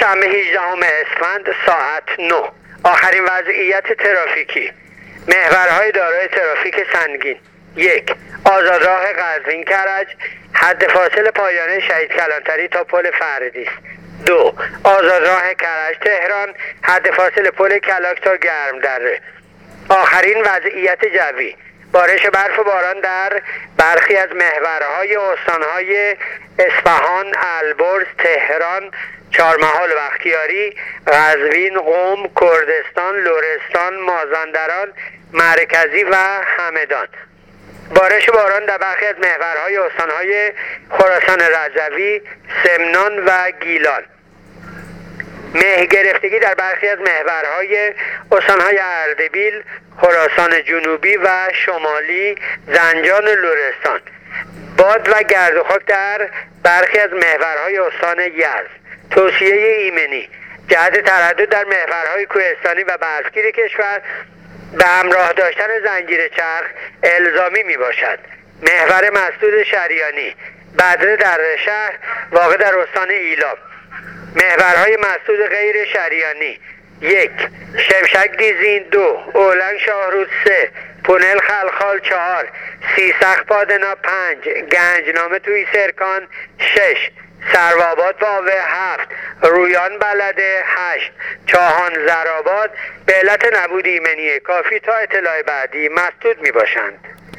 شنبه 18 اسفند ساعت 9. آخرین وضعیت ترافیکی. محورهای دارای ترافیک سنگین: 1. آزادراه قزوین کرج، حد فاصل پایانه شهید کلانتری تا پل فردیس. 2. آزادراه کرج تهران، حد فاصل پل کلاک تا گرمدره. آخرین وضعیت جوی: بارش برف و باران در برخی از محورهای استانهای اصفهان، البرز، تهران، چهارمحال و بختیاری، قزوین، قم، کردستان، لرستان، مازندران مرکزی و همدان. بارش باران در برخی از محورهای استانهای خراسان رضوی، سمنان و گیلان. مه گرفتگی در برخی از محورهای استانهای اردبیل، خراسان جنوبی و شمالی، زنجان و لرستان. باد و گرد و خاک در برخی از محورهای استان یزد. توصیه ایمنی: جهت تردد در محورهای کوهستانی و برفگیر کشور به همراه داشتن زنجیر چرخ الزامی می باشد. محور مسدود شریانی، بدره در شهر واقع در استان ایلام. محورهای مسدود غیر شریانی: 1. شمشک دیزین، 2. اولنگ شاهرود، 3. پونل خلخال، 4. سیسخ پادنا، 5. گنجنامه توی سرکان، 6. سروآباد واوه، 7. رویان بلده، 8. چاهان زرآباد به علت نبود ایمنی کافی تا اطلاع بعدی مسدود می باشند.